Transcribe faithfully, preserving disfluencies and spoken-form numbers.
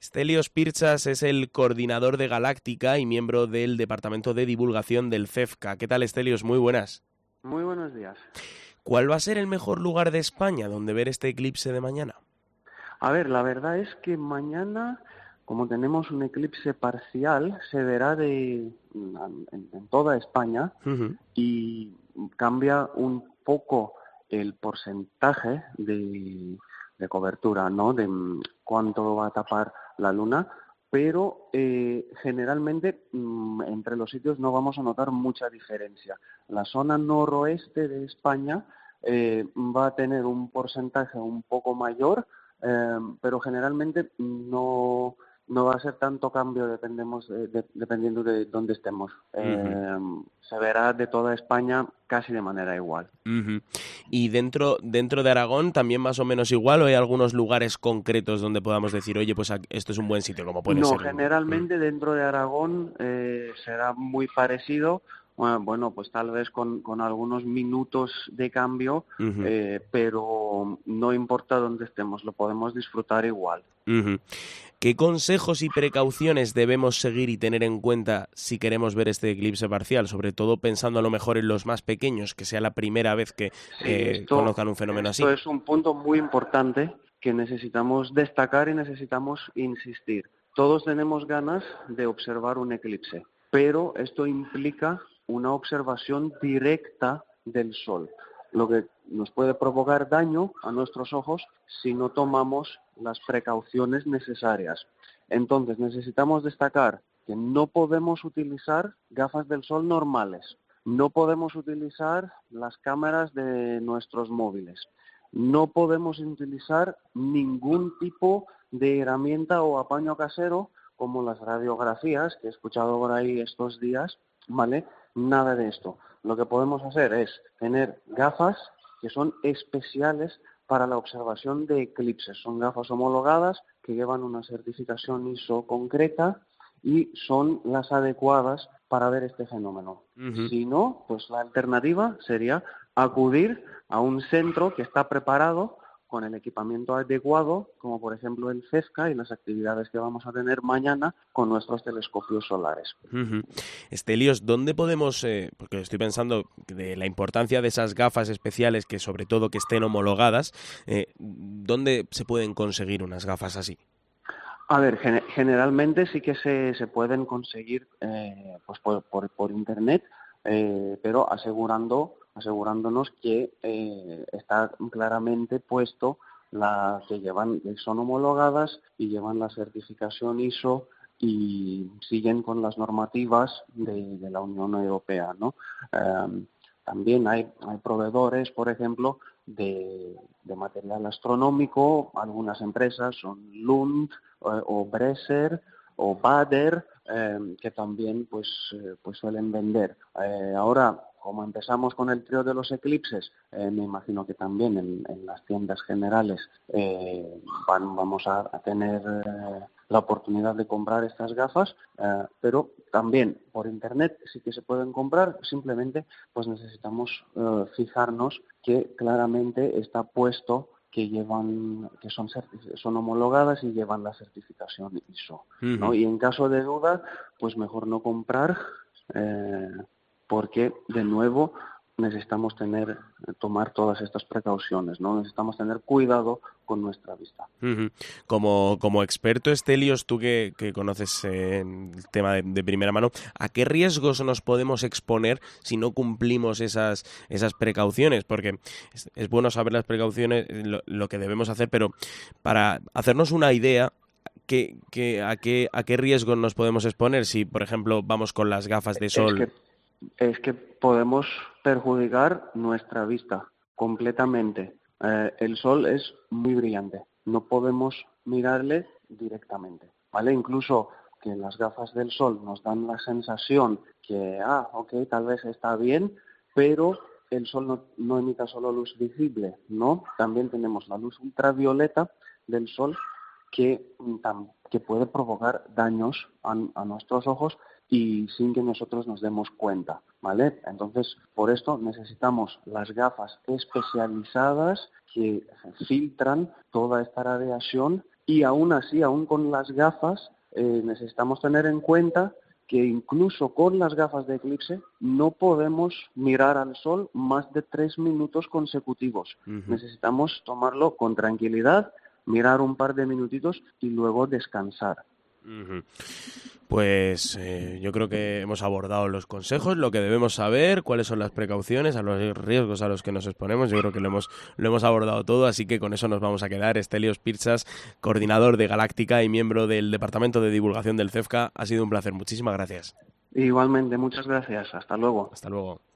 Stelios Pirchas es el coordinador de Galáctica y miembro del Departamento de Divulgación del CEFCA. ¿Qué tal, Stelios? Muy buenas. Muy buenos días. ¿Cuál va a ser el mejor lugar de España donde ver este eclipse de mañana? A ver, la verdad es que mañana, como tenemos un eclipse parcial, se verá de en, en toda España Uh-huh. y cambia un poco el porcentaje de, de cobertura, ¿no? De mm, cuánto va a tapar la luna, pero eh, generalmente mm, entre los sitios no vamos a notar mucha diferencia. La zona noroeste de España eh, va a tener un porcentaje un poco mayor, eh, pero generalmente no no va a ser tanto cambio dependemos de, de, dependiendo de dónde estemos. Uh-huh. Eh, se verá de toda España casi de manera igual. Uh-huh. ¿Y dentro, dentro de Aragón también más o menos igual o hay algunos lugares concretos donde podamos decir, oye, pues esto es un buen sitio, como puede No, ser? Uh-huh. generalmente dentro de Aragón eh, será muy parecido. Bueno, bueno, pues tal vez con, con algunos minutos de cambio, Uh-huh. eh, pero no importa dónde estemos, lo podemos disfrutar igual. Uh-huh. ¿Qué consejos y precauciones debemos seguir y tener en cuenta si queremos ver este eclipse parcial? Sobre todo pensando a lo mejor en los más pequeños, que sea la primera vez que Sí, eh, esto, conozcan un fenómeno esto así. es un punto muy importante que necesitamos destacar y necesitamos insistir. Todos tenemos ganas de observar un eclipse, pero esto implica una observación directa del Sol, lo que nos puede provocar daño a nuestros ojos si no tomamos las precauciones necesarias. Entonces, necesitamos destacar que no podemos utilizar gafas del sol normales. No podemos utilizar las cámaras de nuestros móviles. No podemos utilizar ningún tipo de herramienta o apaño casero como las radiografías que he escuchado por ahí estos días, ¿vale? Nada de esto. Lo que podemos hacer es tener gafas que son especiales para la observación de eclipses. Son gafas homologadas que llevan una certificación I S O concreta y son las adecuadas para ver este fenómeno. Uh-huh. Si no, pues la alternativa sería acudir a un centro que está preparado con el equipamiento adecuado, como por ejemplo el CEFCA y las actividades que vamos a tener mañana con nuestros telescopios solares. Uh-huh. Stelios, ¿dónde podemos, eh, porque estoy pensando de la importancia de esas gafas especiales que sobre todo que estén homologadas, eh, ¿dónde se pueden conseguir unas gafas así? A ver, gen- generalmente sí que se, se pueden conseguir eh, pues por, por, por internet, eh, pero asegurando, asegurándonos que eh, está claramente puesto la que llevan, que son homologadas y llevan la certificación I S O y siguen con las normativas de, de la Unión Europea, ¿no? Eh, también hay, hay proveedores, por ejemplo, de, de material astronómico. Algunas empresas son Lund, o Bresser o Bader, eh, que también pues, eh, pues suelen vender. Eh, ahora, como empezamos con el trío de los eclipses, eh, me imagino que también en, en las tiendas generales eh, van, vamos a, a tener eh, la oportunidad de comprar estas gafas, eh, pero también por internet sí que se pueden comprar. Simplemente pues necesitamos eh, fijarnos que claramente está puesto que llevan, que son son homologadas y llevan la certificación I S O, ¿no? Uh-huh. Y en caso de duda, pues mejor no comprar, eh, porque de nuevo necesitamos tener, tomar todas estas precauciones, ¿no? Necesitamos tener cuidado con nuestra vista. Uh-huh. Como, como experto, Stelios, tú que, que conoces eh, el tema de, de primera mano, ¿a qué riesgos nos podemos exponer si no cumplimos esas, esas precauciones? Porque es, es bueno saber las precauciones, lo, lo que debemos hacer, pero para hacernos una idea, ¿qué, qué, a, qué, ¿a qué riesgos nos podemos exponer si, por ejemplo, vamos con las gafas de Es sol? que, es que podemos perjudicar nuestra vista completamente. Eh, el sol es muy brillante, no podemos mirarle directamente, ¿vale? Incluso que las gafas del sol nos dan la sensación que, ah, ok, tal vez está bien, pero el sol no, no emita solo luz visible, ¿no? También tenemos la luz ultravioleta del sol que, que puede provocar daños a, a nuestros ojos y sin que nosotros nos demos cuenta, ¿vale? Entonces, por esto necesitamos las gafas especializadas que filtran toda esta radiación y aún así, aún con las gafas, eh, necesitamos tener en cuenta que incluso con las gafas de eclipse no podemos mirar al sol más de tres minutos consecutivos. Uh-huh. Necesitamos tomarlo con tranquilidad, mirar un par de minutitos y luego descansar. Uh-huh. Pues eh, yo creo que hemos abordado los consejos, lo que debemos saber, cuáles son las precauciones, a los riesgos a los que nos exponemos. Yo creo que lo hemos, lo hemos abordado todo, así que con eso nos vamos a quedar. Stelios Pirtsas, coordinador de Galáctica y miembro del Departamento de Divulgación del CEFCA, ha sido un placer. Muchísimas gracias. Igualmente, muchas gracias. Hasta luego. Hasta luego.